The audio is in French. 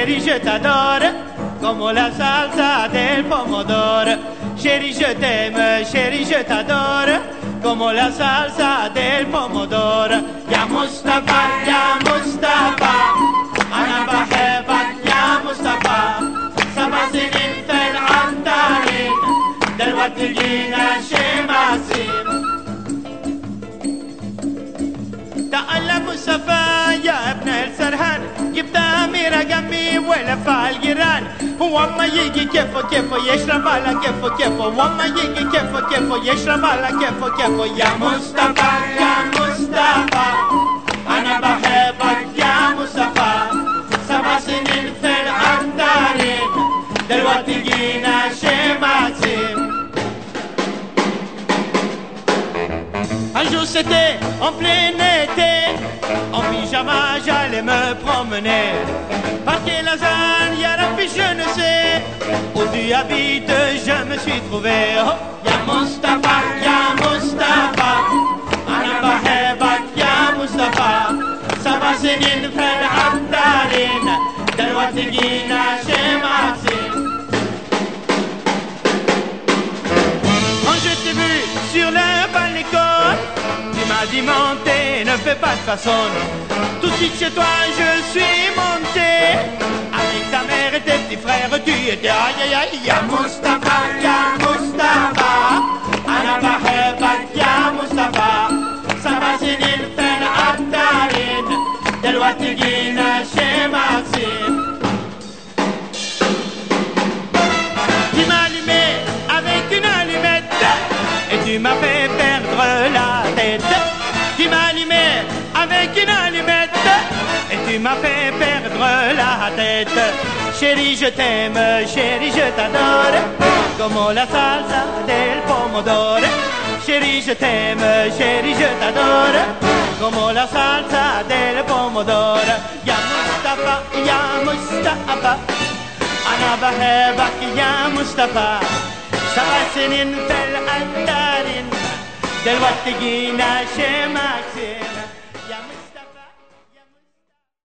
Chérie, je t'adore, comme la salsa del pomodoro. Chérie, je t'aime, chérie, je t'adore, comme la salsa del pomodoro. Ya Mustafa, أنا بحبك يا مصطفى. 7 سنين في العنترين، دلوقتي جينا شماسين. تعال مصطفى يا ابن السرهان، جبت أميرة جنبي ولف على الجيران. هو اما يجي كيفه كيفه يشرب على كيفه كيفه، واما يجي كيفه كيفه يشرب على كيفه كيفه. يا مصطفى يا مصطفى أنا بحبك يا مصطفى. 7 سنين في العنترين، دلوقتي جينا شماسين. Un jour c'était en plein été, en pyjama j'allais me promener. Parquet Lausanne, y'a Rabbi je ne sais où tu habites, je me suis trouvé. Oh, ya Mustafa, أنا بحبك يا مصطفى. 7 سنين في العنترين، دلوقتي جينا شماسين. Quand je t'ai vu sur le balcon, tu m'as dit monter, ne fais pas de façon. Tout de suite chez toi je suis monté, avec ta mère et tes petits frères tu étais. Aïe aïe aïe. Ya Mustafa, أنا بحبك يا مصطفى. 7 سنين في العنترين، دلوقتي جينا شماسين. Tu m'as allumé avec une allumette et tu m'as fait perdre la tête. Tu m'as allumé avec une allumette et tu m'as fait perdre la tête. Chérie, je t'aime, chérie, je t'adore, comme la salsa del pomodoro. Chérie, je t'aime, chérie, je t'adore, comme la salsa del pomodoro. Ya Mustafa, أنا بحبك يا مصطفى. 7 سنين في العنترين، دلوقتي جينا شماسين.